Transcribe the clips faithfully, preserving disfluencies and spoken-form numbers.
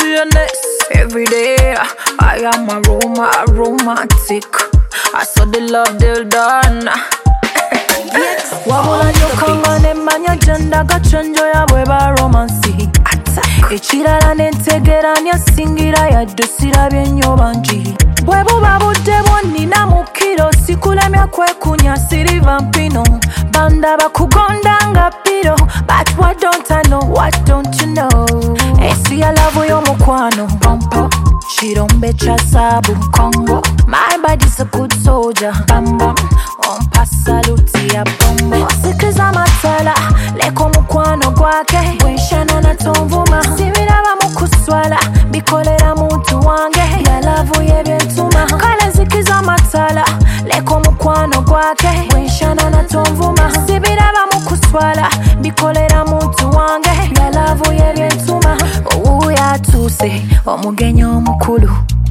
realness. Every day I am a Roma, a romantic. I saw the love they'll done. Wabula nyokanga nemanya genda gachenjo ya bweba romansi. Echirala nentegeranya singira yaddusira byenyo bangi. Bwebu babudde bwonnina mukiro sikulemya kwekunya siri vampino. Banda bakugonda nga piro, but what don't I know, what don't you know? Esi ya love y'omukwano pompo, chirombe cha sabu Congo. My body's a good soldier, bam bam, ompa saluti ya bombo. Sikiza matala, leko mukwano gwake, wenshana na tomvuma. Sibiraba mukuswala, bikolera muntu wange, ya love ye byentuma. Kale sikiza matala, leko mukwano gwake, wenshana na tomvuma. Sibiraba mukuswala, bikolera muntu wange, ya love ye byentuma. Uwu yatuse, omugenyi omukulu,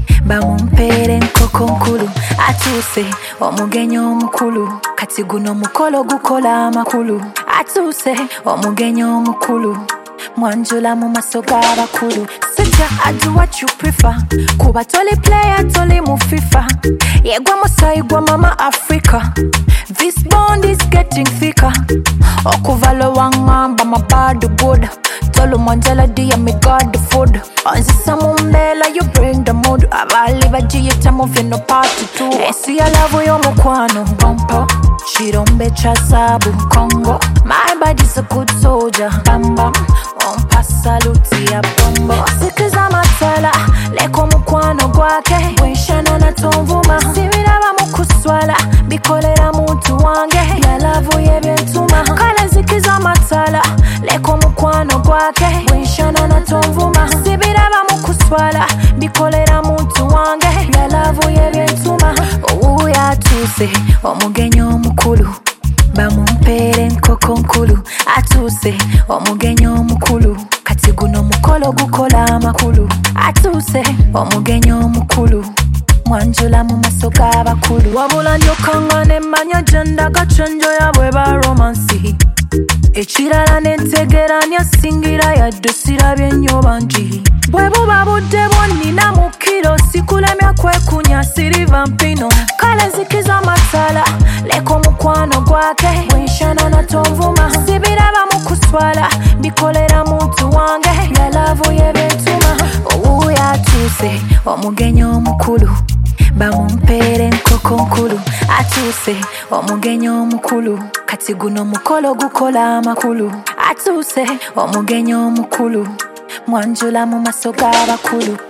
bamumpere nkoko nkulu. Atuse, omugenyi omukulu, kati guno mukolo gukola amakulu. Atuse, omugenyi omukulu, mwanjula mu maso g'abakulu. Sija, I do what you prefer. Kuba toli player, toli mu FIFA. Yegwa musayi gwa mama Africa. This bond is getting thicker. Okuvalo wangamba mabadu good. Tolu mwanjala diya me god the food. Onzisa mumbela you bring the mood. Abali bajiyita move no party too. Esi ya love y'omukwano pompo, chirombe cha sabu Congo. My body's a good soldier, bam bam, ompa saluti ya bombo. Sikiza matala, leko mukwano gwake, wenshana na tomvuma. Sibiraba mukuswala, bikolera muntu wange, ya love ye byentuma. Kale sikiza matala, leko mukwano gwake, wenshana na tomvuma. Sibiraba mukuswala, bikolera muntu wange, ya love ye byentuma. Uwu yatuse, omugenyi omukulu, bamumpere nkoko nkulu. Atuse, omugenyi omukulu, kati guno mukolo gukola amakulu. Atuse, omugenyi omukulu, mwanjula mu maso g'abakulu. Wabula nyokanga nemanya genda gachenjo ya bweba romansi. Echirala nentegeranya singira yaddusira byenyo bangi. Bwebu babudde bwonnina mukiro sikulemya kwekunya siri vampino. Kale zikiza matala, leko mukwano gwake, wenshana na tomvuma. Sibiraba mukuswala, bikolera muntu wange, ya love ye byentuma. Uwu yatuse, omugenyi omukulu, bamumpere nkoko nkulu. Atuse, omugenyi omukulu, kati guno mukolo gukola amakulu. Atuse, omugenyi omukulu, mwanjula mu maso g'abakulu.